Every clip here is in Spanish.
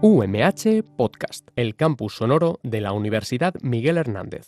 UMH Podcast, el campus sonoro de la Universidad Miguel Hernández.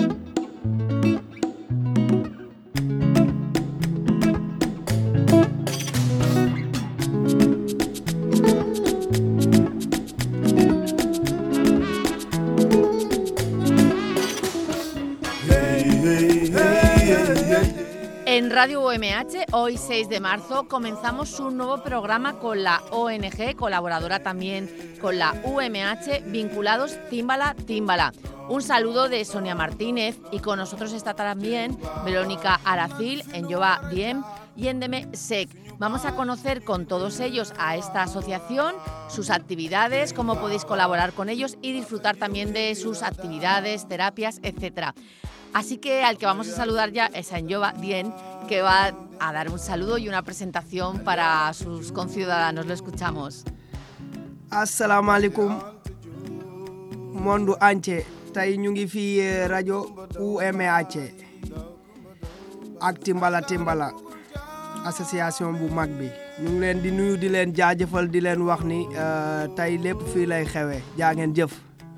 En Radio UMH, hoy 6 de marzo, comenzamos un nuevo programa con la ONG, colaboradora también con la UMH, vinculados Tímbala, Tímbala. Un saludo de Sonia Martínez y con nosotros está también Verónica Aracil, en Jova Diem y en Deme Sec. Vamos a conocer con todos ellos a esta asociación, sus actividades, cómo podéis colaborar con ellos y disfrutar también de sus actividades, terapias, etcétera. Así que al que vamos a saludar ya es a Jova Diem, que va a dar un saludo y una presentación para sus conciudadanos. Lo escuchamos. Assalamu alaikum monde entier. Tey ñu ngi fi rajo UMH ak Tímbala Tímbala association bu mag bi ñu ngi leen di nuyu di leen jaajëfal di leen wax ni tey lépp fii lay xewee jaa ngeen jëf.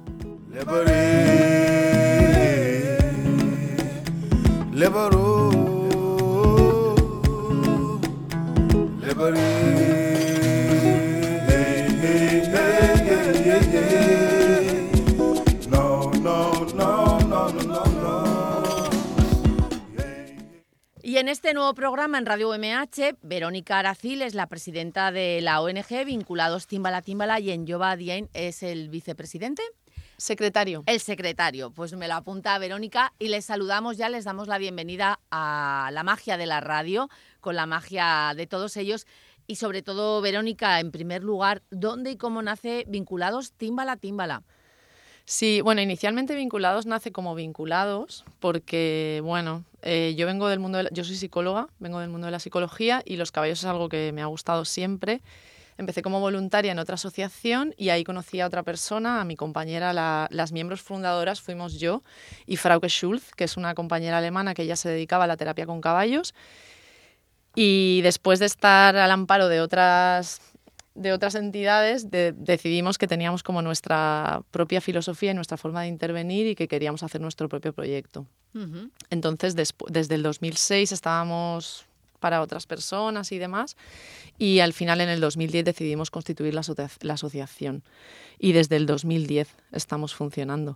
Y en este nuevo programa en Radio UMH, Verónica Aracil es la presidenta de la ONG Vinculados Tímbala Tímbala y en Jova Diem es el vicepresidente. Secretario. El secretario, pues me lo apunta Verónica y les saludamos ya, les damos la bienvenida a la magia de la radio, con la magia de todos ellos y sobre todo, Verónica, en primer lugar, ¿dónde y cómo nace Vinculados Tímbala Tímbala? Sí, bueno, inicialmente Vinculados nace como Vinculados porque, bueno, yo vengo del mundo, yo soy psicóloga, vengo del mundo de la psicología y los caballos es algo que me ha gustado siempre. Empecé como voluntaria en otra asociación y ahí conocí a otra persona, a mi compañera, las miembros fundadoras fuimos yo y Frauke Schulz, que es una compañera alemana que ella se dedicaba a la terapia con caballos. Y después de estar al amparo de otras entidades, decidimos que teníamos como nuestra propia filosofía y nuestra forma de intervenir y que queríamos hacer nuestro propio proyecto. Uh-huh. Entonces, desde el 2006 estábamos para otras personas y demás, y al final en el 2010 decidimos constituir la asociación y desde el 2010 estamos funcionando.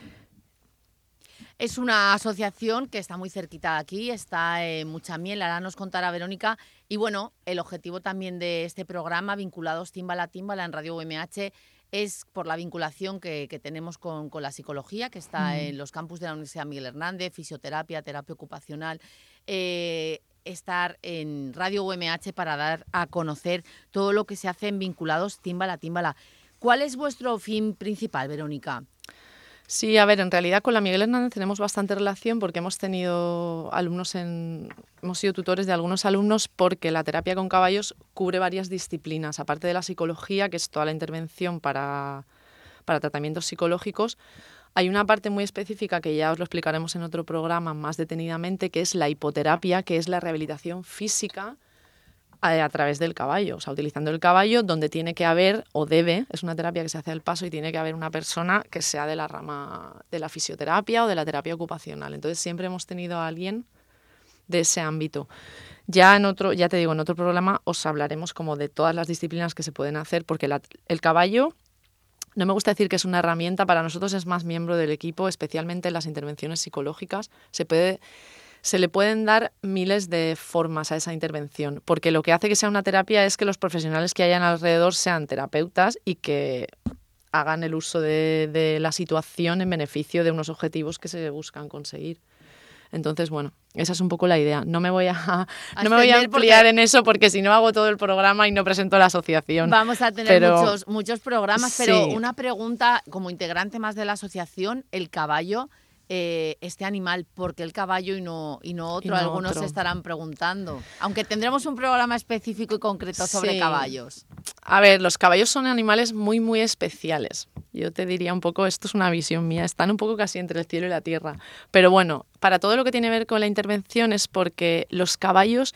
Es una asociación que está muy cerquita de aquí, está en Muchamiel, ahora nos contará Verónica, y bueno, el objetivo también de este programa, Vinculados Tímbala Tímbala en Radio UMH, es por la vinculación que tenemos con la psicología, que está en los campus de la Universidad Miguel Hernández, fisioterapia, terapia ocupacional, estar en Radio UMH para dar a conocer todo lo que se hace en Vinculados Tímbala Tímbala. ¿Cuál es vuestro fin principal, Verónica? Sí, a ver, en realidad con la Miguel Hernández tenemos bastante relación porque hemos sido tutores de algunos alumnos porque la terapia con caballos cubre varias disciplinas, aparte de la psicología, que es toda la intervención para tratamientos psicológicos. Hay una parte muy específica que ya os lo explicaremos en otro programa más detenidamente, que es la hipoterapia, que es la rehabilitación física a través del caballo, o sea, utilizando el caballo donde tiene que haber, o debe, es una terapia que se hace al paso y tiene que haber una persona que sea de la rama de la fisioterapia o de la terapia ocupacional. Entonces siempre hemos tenido a alguien de ese ámbito. Ya en otro programa os hablaremos como de todas las disciplinas que se pueden hacer, porque el caballo, no me gusta decir que es una herramienta, para nosotros es más miembro del equipo, especialmente en las intervenciones psicológicas. Se le pueden dar miles de formas a esa intervención, porque lo que hace que sea una terapia es que los profesionales que hayan alrededor sean terapeutas y que hagan el uso de la situación en beneficio de unos objetivos que se buscan conseguir. Entonces, bueno, esa es un poco la idea. No me voy a ampliar en eso porque si no hago todo el programa y no presento la asociación. Vamos a tener muchos programas, pero sí. Una pregunta como integrante más de la asociación, el caballo, este animal, ¿por qué el caballo y no otro? Algunos se estarán preguntando. Aunque tendremos un programa específico y concreto sobre caballos. A ver, los caballos son animales muy, muy especiales. Yo te diría un poco, esto es una visión mía, están un poco casi entre el cielo y la tierra. Pero bueno, para todo lo que tiene que ver con la intervención es porque los caballos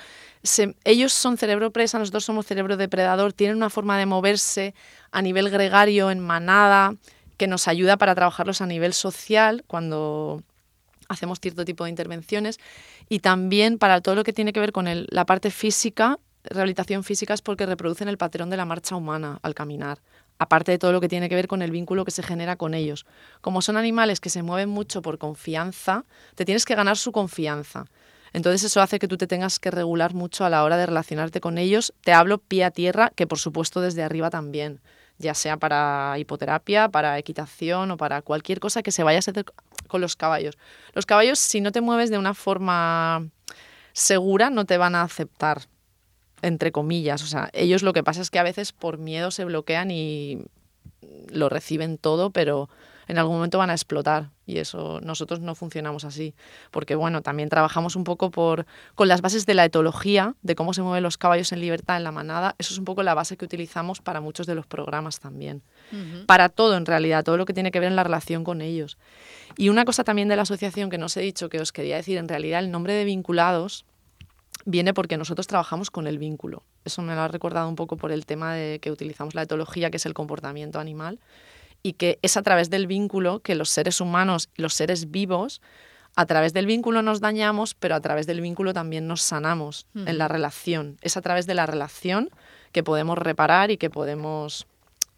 ellos son cerebro presa, nosotros somos cerebro depredador, tienen una forma de moverse a nivel gregario, en manada, que nos ayuda para trabajarlos a nivel social cuando hacemos cierto tipo de intervenciones, y también para todo lo que tiene que ver con la parte física, rehabilitación física, es porque reproducen el patrón de la marcha humana al caminar, aparte de todo lo que tiene que ver con el vínculo que se genera con ellos. Como son animales que se mueven mucho por confianza, te tienes que ganar su confianza. Entonces eso hace que tú te tengas que regular mucho a la hora de relacionarte con ellos. Te hablo pie a tierra, que por supuesto desde arriba también, ya sea para hipoterapia, para equitación o para cualquier cosa que se vaya a hacer con los caballos. Los caballos, si no te mueves de una forma segura, no te van a aceptar, entre comillas. O sea, ellos lo que pasa es que a veces por miedo se bloquean y lo reciben todo, pero en algún momento van a explotar, y eso nosotros no funcionamos así, porque bueno, también trabajamos un poco con las bases de la etología, de cómo se mueven los caballos en libertad en la manada. Eso es un poco la base que utilizamos para muchos de los programas también, para todo en realidad, todo lo que tiene que ver en la relación con ellos. Y una cosa también de la asociación que no os he dicho, que os quería decir, en realidad el nombre de Vinculados viene porque nosotros trabajamos con el vínculo. Eso me lo ha recordado un poco por el tema de que utilizamos la etología, que es el comportamiento animal, y que es a través del vínculo que los seres humanos, los seres vivos, a través del vínculo nos dañamos, pero a través del vínculo también nos sanamos en la relación. Es a través de la relación que podemos reparar y que podemos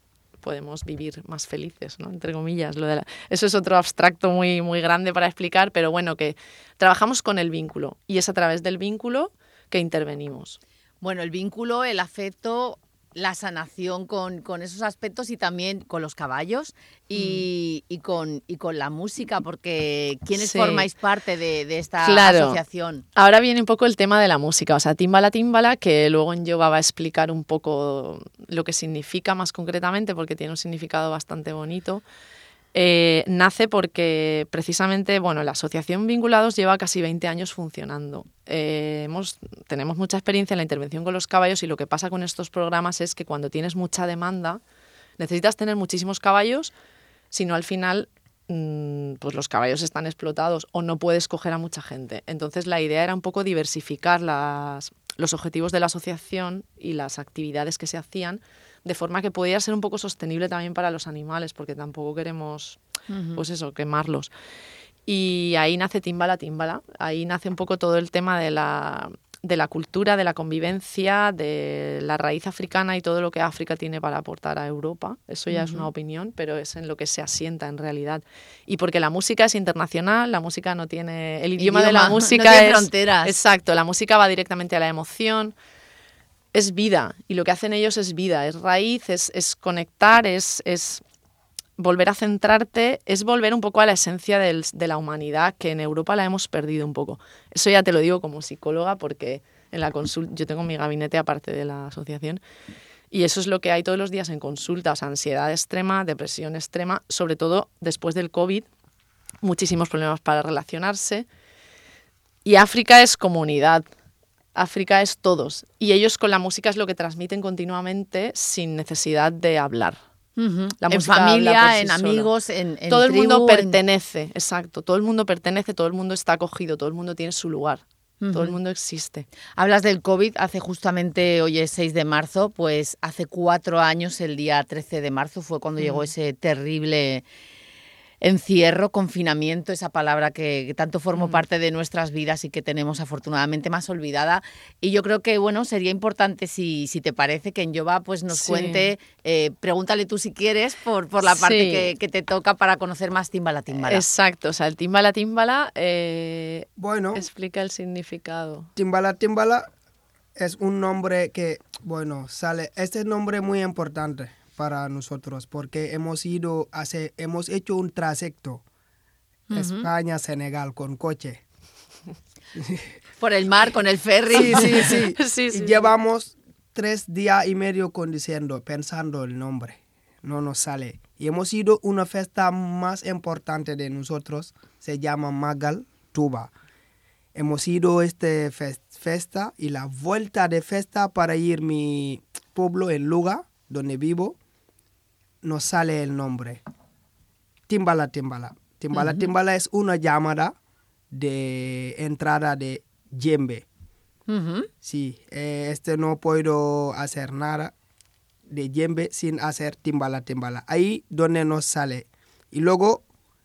vivir más felices, ¿no? Entre comillas. Eso es otro abstracto muy, muy grande para explicar, pero bueno, que trabajamos con el vínculo y es a través del vínculo que intervenimos. Bueno, el vínculo, el afecto, la sanación con esos aspectos, y también con los caballos y con la música, porque ¿quiénes formáis parte de esta asociación? Ahora viene un poco el tema de la música, o sea, Timbala Timbala, que luego en yoga va a explicar un poco lo que significa más concretamente, porque tiene un significado bastante bonito. Nace porque precisamente, bueno, la asociación Vinculados lleva casi 20 años funcionando. Tenemos mucha experiencia en la intervención con los caballos, y lo que pasa con estos programas es que cuando tienes mucha demanda necesitas tener muchísimos caballos, si no al final pues los caballos están explotados o no puedes coger a mucha gente. Entonces la idea era un poco diversificar los objetivos de la asociación y las actividades que se hacían, de forma que pudiera ser un poco sostenible también para los animales, porque tampoco queremos, pues eso, quemarlos. Y ahí nace Timbala Timbala, ahí nace un poco todo el tema de la cultura, de la convivencia, de la raíz africana y todo lo que África tiene para aportar a Europa. Eso ya es una opinión, pero es en lo que se asienta en realidad. Y porque la música es internacional, la música no tiene... El idioma de la música no tiene fronteras. Exacto, la música va directamente a la emoción. Es vida, y lo que hacen ellos es vida, es raíz, es conectar, es volver a centrarte, es volver un poco a la esencia de la humanidad, que en Europa la hemos perdido un poco. Eso ya te lo digo como psicóloga, porque en la consulta, yo tengo mi gabinete aparte de la asociación, y eso es lo que hay todos los días en consulta, o sea, ansiedad extrema, depresión extrema, sobre todo después del COVID, muchísimos problemas para relacionarse, y África es comunidad. África es todos, y ellos con la música es lo que transmiten continuamente sin necesidad de hablar. La en familia, en amigos, en todo el tribu, mundo pertenece, exacto, todo el mundo pertenece, todo el mundo está acogido, todo el mundo tiene su lugar, todo el mundo existe. Hablas del COVID, hace justamente, hoy es 6 de marzo, pues hace 4 años, el día 13 de marzo, fue cuando llegó ese terrible encierro, confinamiento, esa palabra que tanto formó parte de nuestras vidas y que tenemos afortunadamente más olvidada. Y yo creo que, bueno, sería importante, si te parece, que Enyoba pues nos cuente, pregúntale tú si quieres, por la parte que te toca, para conocer más Timbala Timbala. Exacto, o sea, el Timbala Timbala Bueno, explica el significado. Timbala Timbala es un nombre que, bueno, sale, este nombre es muy importante para nosotros, porque hemos hecho un trayecto España-Senegal con coche. Por el mar, con el ferry. Sí. Y llevamos 3 días y medio pensando el nombre. No nos sale. Y hemos ido a una fiesta más importante de nosotros, se llama Magal Tuba. Hemos ido a esta fiesta, y la vuelta de fiesta para ir a mi pueblo en Luga, donde vivo, nos sale el nombre. Timbala Timbala. Timbala Timbala es una llamada de entrada de djembe. Sí, no puedo hacer nada de djembe sin hacer timbala. Ahí donde nos sale. Y luego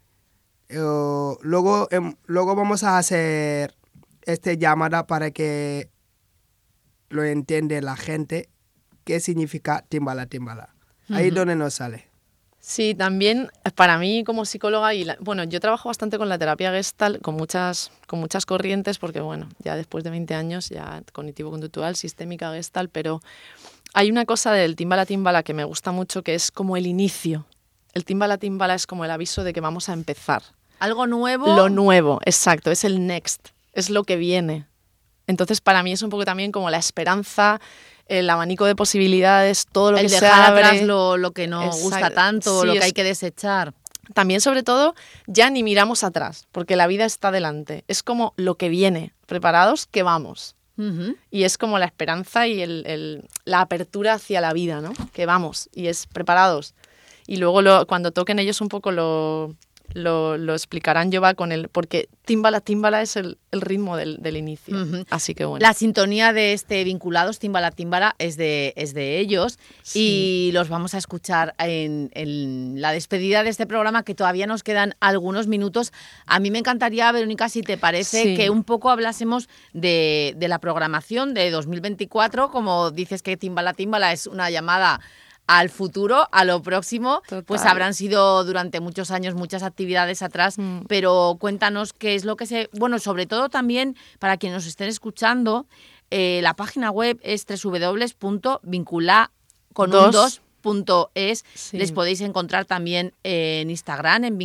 vamos a hacer llamada para que lo entienda la gente qué significa timbala. Ahí donde nos sale. Sí, también para mí como psicóloga, bueno, yo trabajo bastante con la terapia Gestalt, con muchas corrientes, porque bueno, ya después de 20 años, ya cognitivo-conductual, sistémica, Gestalt, pero hay una cosa del timbala que me gusta mucho, que es como el inicio. El timbala es como el aviso de que vamos a empezar. ¿Algo nuevo? Lo nuevo, exacto, es el next, es lo que viene. Entonces para mí es un poco también como la esperanza, el abanico de posibilidades, todo lo que se abre. El dejar atrás lo que no gusta tanto, sí, lo que hay que desechar. También, sobre todo, ya ni miramos atrás, porque la vida está delante. Es como lo que viene, preparados que vamos. Y es como la esperanza y la apertura hacia la vida, ¿no? Que vamos, y es preparados. Y luego cuando toquen ellos un poco lo explicarán. Yo va con porque timbala es el ritmo del inicio. Así que bueno. La sintonía de Vinculados, timbala, es de ellos. Sí. Y los vamos a escuchar en la despedida de este programa, que todavía nos quedan algunos minutos. A mí me encantaría, Verónica, si te parece, que un poco hablásemos de la programación de 2024. Como dices que timbala es una llamada al futuro, a lo próximo. Total. Pues habrán sido durante muchos años muchas actividades atrás, pero cuéntanos qué es lo que bueno, sobre todo también para quienes nos estén escuchando, la página web es www.vincula2.es. Sí. Les podéis encontrar también en Instagram, en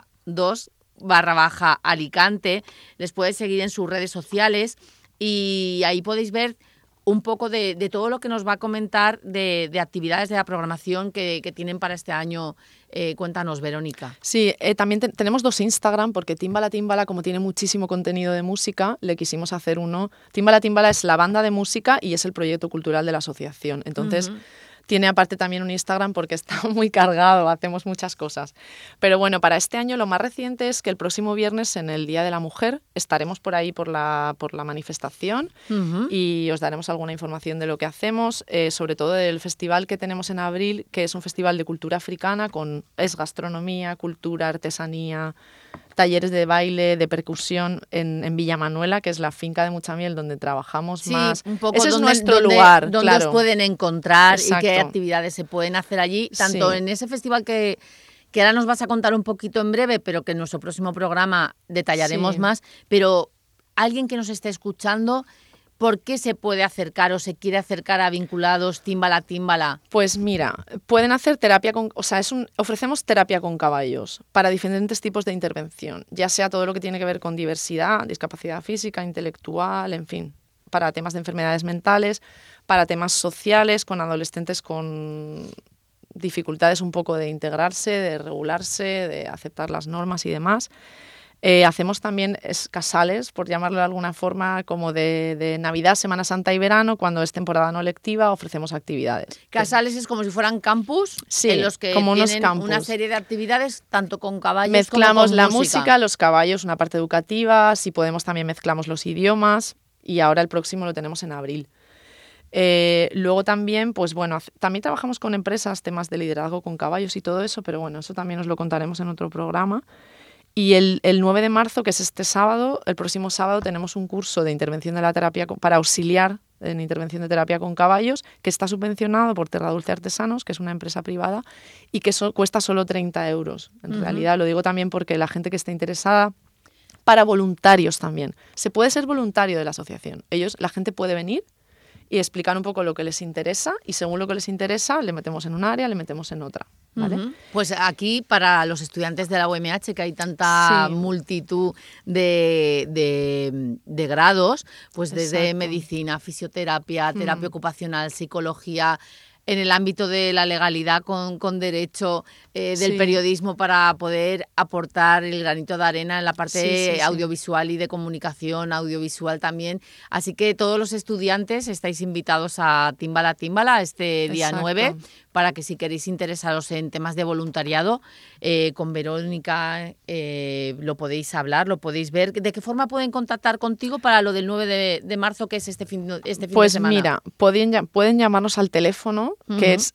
vincula2_Alicante. Les podéis seguir en sus redes sociales y ahí podéis ver un poco de todo lo que nos va a comentar de actividades de la programación que tienen para este año. Cuéntanos, Verónica. Sí, también tenemos 2 Instagram, porque Timbala, como tiene muchísimo contenido de música, le quisimos hacer uno. Timbala es la banda de música y es el proyecto cultural de la asociación. Entonces, tiene aparte también un Instagram porque está muy cargado, hacemos muchas cosas. Pero bueno, para este año lo más reciente es que el próximo viernes, en el Día de la Mujer, estaremos por ahí por la manifestación y os daremos alguna información de lo que hacemos, sobre todo del festival que tenemos en abril, que es un festival de cultura africana, es gastronomía, cultura, artesanía, talleres de baile, de percusión en Villa Manuela, que es la finca de Muchamiel donde trabajamos más. Un poco ese es nuestro lugar. Donde os pueden encontrar. Exacto. Y qué actividades se pueden hacer allí, tanto en ese festival que ahora nos vas a contar un poquito en breve, pero que en nuestro próximo programa detallaremos más. Pero alguien que nos esté escuchando, ¿por qué se puede acercar o se quiere acercar a Vinculados Timbala? Pues mira, pueden hacer terapia ofrecemos terapia con caballos para diferentes tipos de intervención, ya sea todo lo que tiene que ver con diversidad, discapacidad física, intelectual, en fin, para temas de enfermedades mentales, para temas sociales, con adolescentes con dificultades un poco de integrarse, de regularse, de aceptar las normas y demás. Hacemos también casales, por llamarlo de alguna forma, como de Navidad, Semana Santa y verano, cuando es temporada no lectiva, ofrecemos actividades. Casales es como si fueran campus, en los que como tienen campus. Una serie de actividades, tanto con caballos mezclamos como con la música, los caballos, una parte educativa, si podemos también mezclamos los idiomas, y ahora el próximo lo tenemos en abril. Luego también, pues bueno, también trabajamos con empresas, temas de liderazgo con caballos y todo eso, pero bueno, eso también os lo contaremos en otro programa. Y el 9 de marzo, que es este sábado, el próximo sábado, tenemos un curso de intervención de la terapia para auxiliar en intervención de terapia con caballos, que está subvencionado por Terra Dulce Artesanos, que es una empresa privada, y que cuesta solo 30 euros. En realidad, lo digo también porque la gente que esté interesada, para voluntarios también. Se puede ser voluntario de la asociación. La gente puede venir y explicar un poco lo que les interesa, y según lo que les interesa le metemos en un área, le metemos en otra, ¿vale? Pues aquí, para los estudiantes de la UMH, que hay tanta multitud de grados, pues desde medicina, fisioterapia, terapia ocupacional, psicología, en el ámbito de la legalidad con derecho, del periodismo, para poder aportar el granito de arena en la parte audiovisual y de comunicación audiovisual también. Así que todos los estudiantes estáis invitados a Timbala este día 9, para que si queréis interesaros en temas de voluntariado, con Verónica lo podéis hablar, lo podéis ver. ¿De qué forma pueden contactar contigo para lo del 9 de marzo, que es este fin de semana? Pues mira, pueden llamarnos al teléfono, que es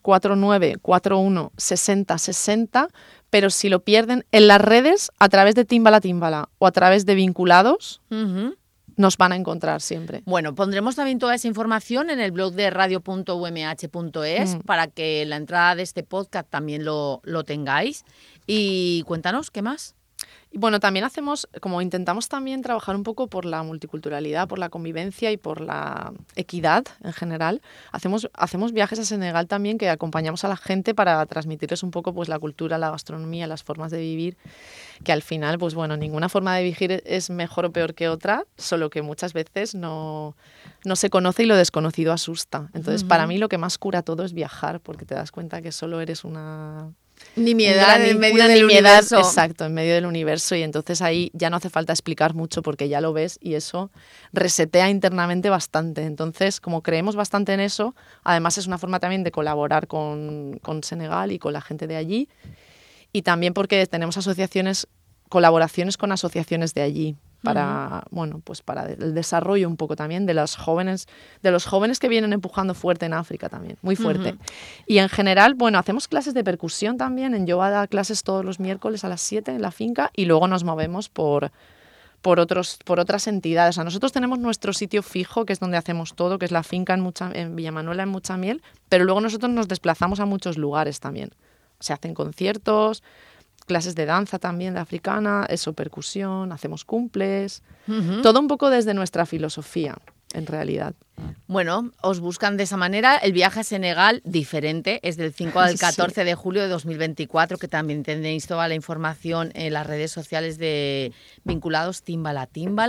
649-41-60-60, pero si lo pierden, en las redes, a través de Timbala o a través de Vinculados, nos van a encontrar siempre. Bueno, pondremos también toda esa información en el blog de radio.umh.es para que la entrada de este podcast también lo tengáis. Y cuéntanos, ¿qué más? Y bueno, también intentamos también trabajar un poco por la multiculturalidad, por la convivencia y por la equidad en general. Hacemos viajes a Senegal también, que acompañamos a la gente para transmitirles un poco pues la cultura, la gastronomía, las formas de vivir, que al final, pues bueno, ninguna forma de vivir es mejor o peor que otra, solo que muchas veces no se conoce y lo desconocido asusta. Entonces, para mí lo que más cura todo es viajar, porque te das cuenta que solo eres una nimiedad en medio del universo. Exacto, en medio del universo, y entonces ahí ya no hace falta explicar mucho porque ya lo ves y eso resetea internamente bastante. Entonces, como creemos bastante en eso, además es una forma también de colaborar con Senegal y con la gente de allí, y también porque tenemos colaboraciones con asociaciones de allí para para el desarrollo un poco también de los jóvenes que vienen empujando fuerte en África también, muy fuerte. Y en general, hacemos clases de percusión también. En Yoba da clases todos los miércoles a las 7 en la finca, y luego nos movemos por otras entidades. O sea, nosotros tenemos nuestro sitio fijo, que es donde hacemos todo, que es la finca en Villamanuela, en Muchamiel, pero luego nosotros nos desplazamos a muchos lugares también. Se hacen conciertos, clases de danza también, de africana, percusión, hacemos cumples, todo un poco desde nuestra filosofía, en realidad. Bueno, os buscan de esa manera. El viaje a Senegal, diferente, es del 5 al 14 de julio de 2024, que también tenéis toda la información en las redes sociales de Vinculados Timbala.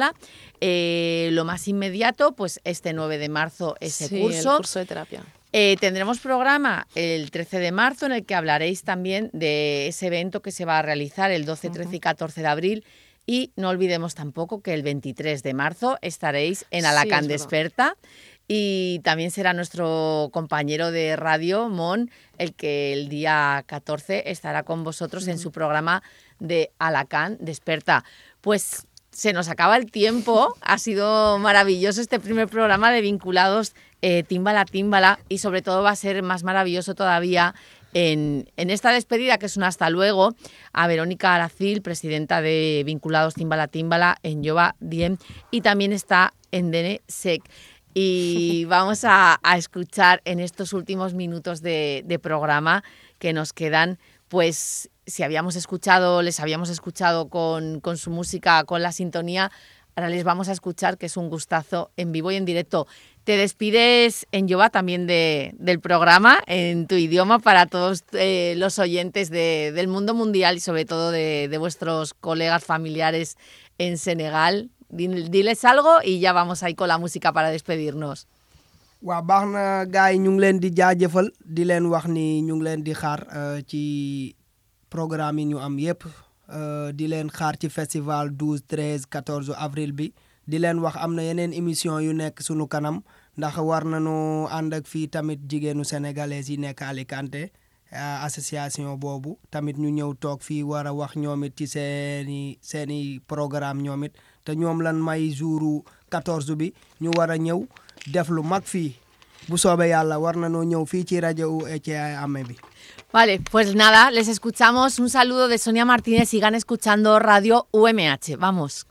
Lo más inmediato, pues este 9 de marzo, ese curso. El curso de terapia. Tendremos programa el 13 de marzo en el que hablaréis también de ese evento que se va a realizar el 12, 13 y 14 de abril. Y no olvidemos tampoco que el 23 de marzo estaréis en Alacant Desperta, y también será nuestro compañero de radio, Mon, el que el día 14 estará con vosotros en su programa de Alacant Desperta. Pues se nos acaba el tiempo, ha sido maravilloso este primer programa de Vinculados Timbala, y sobre todo va a ser más maravilloso todavía en esta despedida, que es un hasta luego, a Verónica Aracil, presidenta de Vinculados Timbala en Yoba Diem, y también está en Dene Sec. Y vamos a escuchar en estos últimos minutos de programa que nos quedan, pues si les habíamos escuchado con su música, con la sintonía, ahora les vamos a escuchar, que es un gustazo en vivo y en directo. Te despides en Yoba también del programa, en tu idioma, para todos los oyentes del mundo mundial y sobre todo de vuestros colegas familiares en Senegal. Diles algo y ya vamos ahí con la música para despedirnos. waaw baax na gars yi ñu ngi leen di jaajëfal di leen wax ni ñu ngi leen di xaar ci programme yi ñu am yépp di leen xaar ci festival 12 13 14 avril bi di leen wax am na yeneen émission yu nekk sunu kanam ndax war nañu ànd ak fii tamit jigéenu sénégalais yi nekk Alicante association boobu tamit ñu ñëw toog fii war a wax ñoom it ci seeni programme ñoom it te ñoom lan may jouru 14 bi ñu war a ñëw def lu mag fii bu soobee yàlla war nañoo ñëw fii ci rajo UMH bi. Vale, pues nada, les escuchamos. Un saludo de Sonia Martínez. Sigan escuchando Radio UMH. Vamos.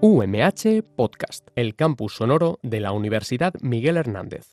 UMH Podcast, el campus sonoro de la Universidad Miguel Hernández.